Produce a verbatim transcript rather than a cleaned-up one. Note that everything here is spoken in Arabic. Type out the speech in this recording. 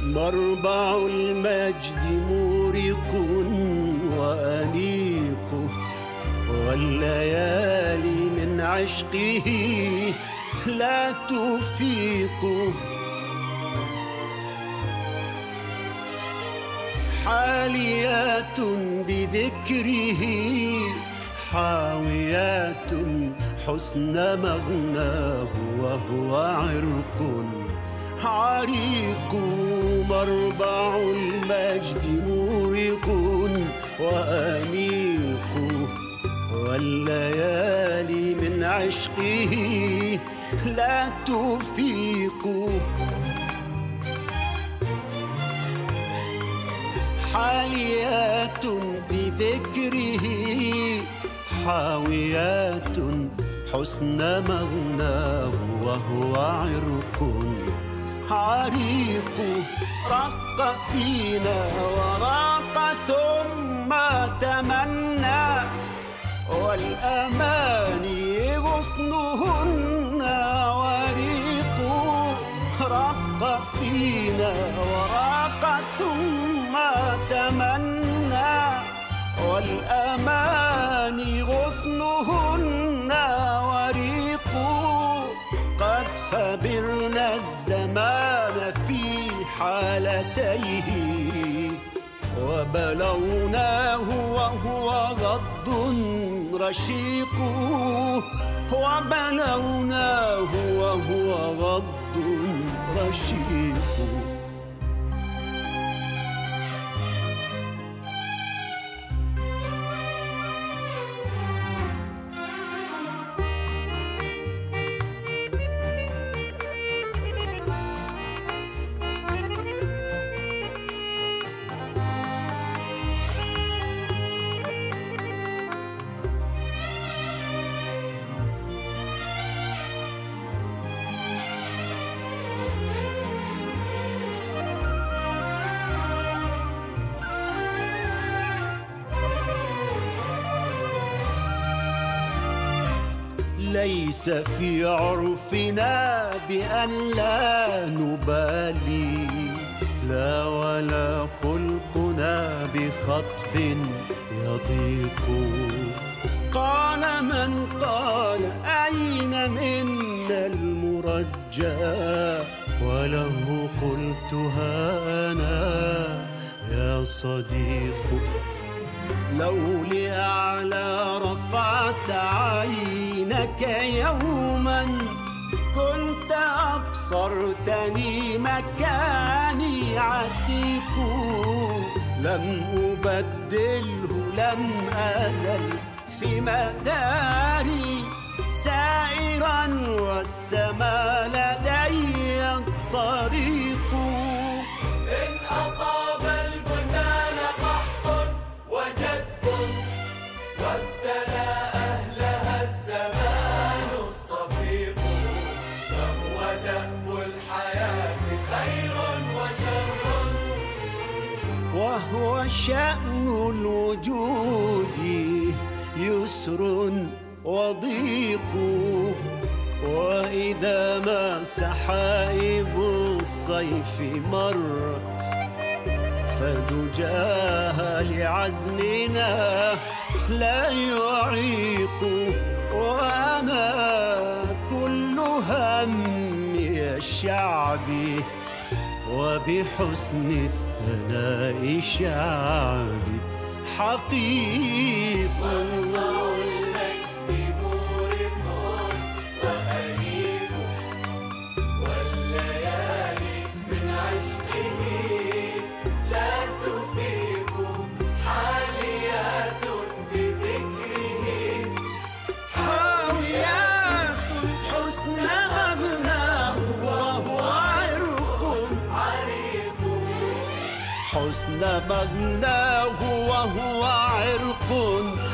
مربع المجد مورق وأنيق، والليالي من عشقه لا تفيق. حاليات بذكره حاويات حسن مغناه، وهو عرق عريق. مربع المجد مورق وأنيق، والليالي من عشقه لا تفيق. حاليات بذكره حاويات حسن مغناه، وهو عرق عريق. رق فينا وراق ثم تمنى، والأماني غصنهن وريق. رق فينا وراق ثم تمنى، والأماني غصنهن وريق. قد خبرنا الزمان في حالتيه، وبلوناه وهو غض رشيق. وبلوناه وهو غض رشيق. ليس في عرفنا بأن لا نبالي، لا ولا خلقنا بخطب يضيق. قال من قال أين منا المرجى، وله قلتها أنا يا صديق. لو لأعلى رفعت عينك يوما، كنت أبصرتني مكاني عتيق. لم أبدله لم أزل في مداري سائرا، والسما لدي الطريق. إن أصاب البلدان قحط وجد، وابتلى أهلها الزمان الصفيق، فهو دأب الحياة خير وشر، وهو شأن الوجود يسر وضيق. وإذا ما سحائب الصيف مرت، فدجاها لعزمنا لا يعيق. وأنا كل همي الشعبي، وبحسن الثناء شعبي حقيق. حسن مغناه وهو عرق